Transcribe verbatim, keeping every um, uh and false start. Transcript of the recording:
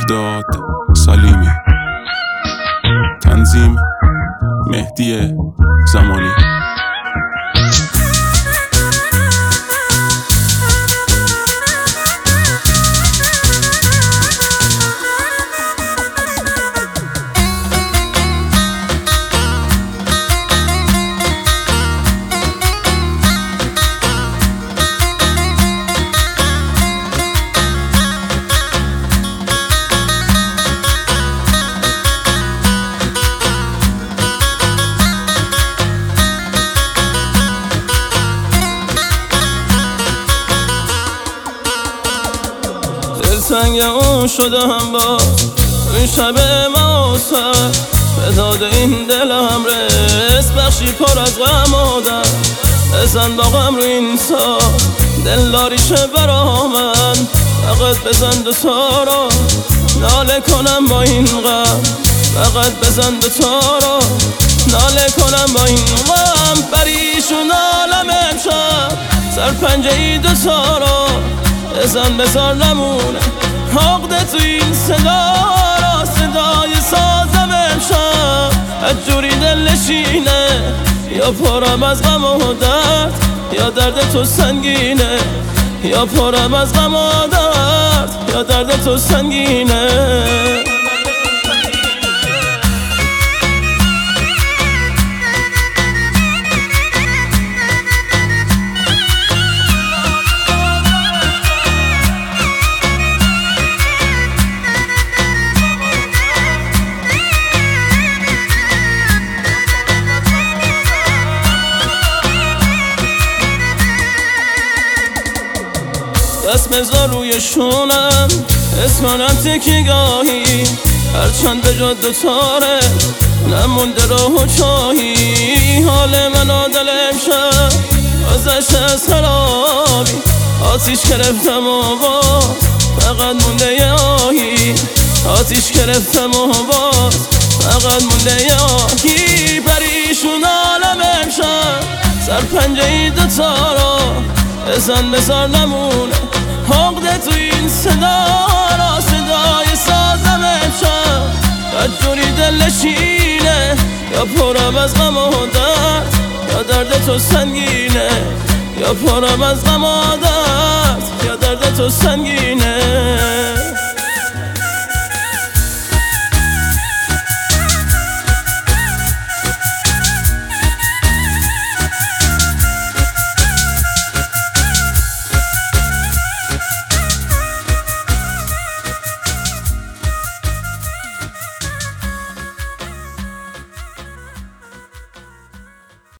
مهداد سلیمی، تنظیم مهدی زمانی. سنگ اون شده هم با این شب موسر به داد این دلم رس بخشی پر از غم آدم بزن با غم رو این سا دلداریشه برا من فقط بزن دوتا رو ناله کنم با این غم فقط بزن دوتا رو ناله کنم با این غم بریشون عالم امشب سرپنجه ای دوتا رو بزن بزار نمونه عقده تو این صدا را صدای سازم امشب از جوری دل نشینه یا پرم از غم و درد یا درد تو سنگینه یا پرم از غم و درد یا درد تو سنگینه دست بذار روی شونم اسمانم تکیگاهی هرچند به جا دوتاره نمونده راه و چاهی حال من آدل امشب گذشت از خرابی آتیش گرفتم و باز فقط مونده یه آهی آتیش گرفتم و باز فقط مونده یه آهی پریشون عالم امشب سرپنجه ای دوتا رو بزن بزار نمونه عقده تو این صدا را صدای سازم امشب از جوری دل نشینه یا پرم از غم و درد یا درد تو سنگینه یا پرم از غم و درد یا درد تو سنگینه